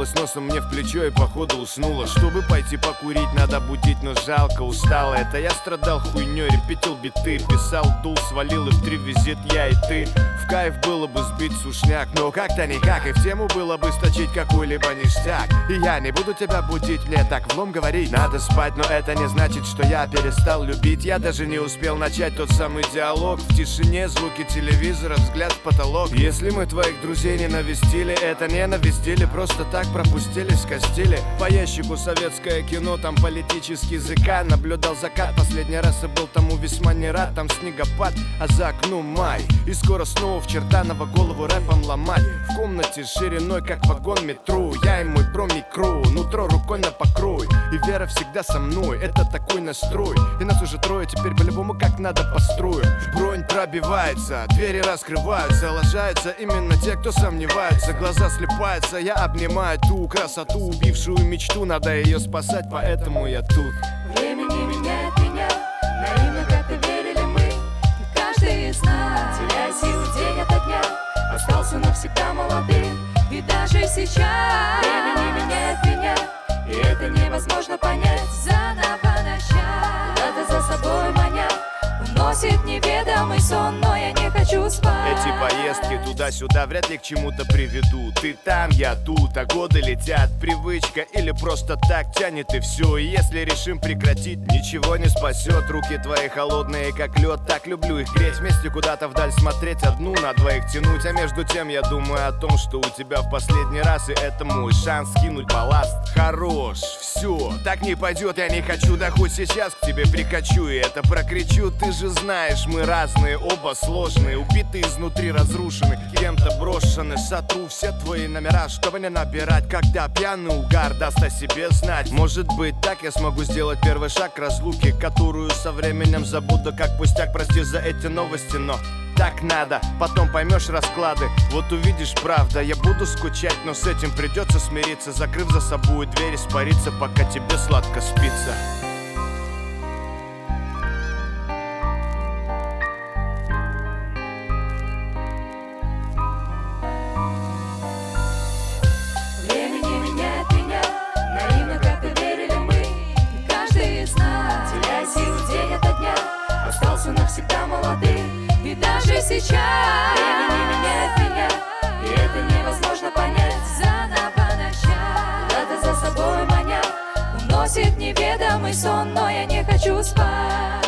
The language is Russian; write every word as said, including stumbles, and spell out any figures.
уткнулась носом мне в плечо и походу уснула. Чтобы пойти покурить, надо будить, но жалко, устала. Это я страдал хуйней, репетил биты, писал, дул, свалил и в три визит я и ты. В кайф было бы сбить сушняк, но как-то никак, и в тему было бы сточить какой-либо ништяк. И я не буду тебя будить, мне так влом говорить. Надо спать, но это не значит, что я перестал любить. Я даже не успел начать тот самый диалог. В тишине звуки телевизора, взгляд в потолок. Если мы твоих друзей не навестили, это не навестили, просто так пропустили, скостили. По ящику советское кино, там политический языка. Наблюдал закат, последний раз и был тому весьма не рад. Там снегопад, а за окном май. И скоро снова в Чертаново голову рэпом ломать. В комнате шириной, как вагон метро. Я и мой промикро, нутро рукой на покрой. И вера всегда со мной, это такой настрой. И нас уже трое, теперь по-любому как надо построим. Бронь пробивается, двери раскрываются. Ложаются именно те, кто сомневается. Глаза слепаются, я обнимаю ту красоту, убившую мечту. Надо ее спасать, поэтому я тут. Время не меняет меня, наивно как-то верили мы. И каждый из нас, теряя силы день ото дня, остался навсегда молодым. И даже сейчас время не меняет меня, и это невозможно понять. Заново начать, куда-то за собой маня, уносит неведомый сон, но я не хочу спать. Эти поездки туда-сюда вряд ли к чему-то приведут. Ты там, я тут, а годы летят. Привычка или просто так тянет и все. И если решим прекратить, ничего не спасет. Руки твои холодные, как лед, так люблю их греть. Вместе куда-то вдаль смотреть, одну на двоих тянуть. А между тем я думаю о том, что у тебя в последний раз, и это мой шанс скинуть балласт. Хорош, все, так не пойдет, я не хочу. Да хоть сейчас к тебе прикачу и это прокричу. Ты же знаешь, мы разные, оба сложные, убиты изнутри, разрушены, кем-то брошены. Сотру все твои номера, чтобы не набирать, когда пьяный угар даст о себе знать. Может быть, так я смогу сделать первый шаг к разлуке, которую со временем забуду как пустяк. Прости за эти новости, но так надо, потом поймешь расклады. Вот увидишь, правда, я буду скучать, но с этим придется смириться. Закрыв за собой дверь, испариться, пока тебе сладко спится. Навсегда молодым, и даже сейчас время не меняет меня, и это невозможно понять. Заново начать, куда-то за собой маня, уносит неведомый сон, но я не хочу спать.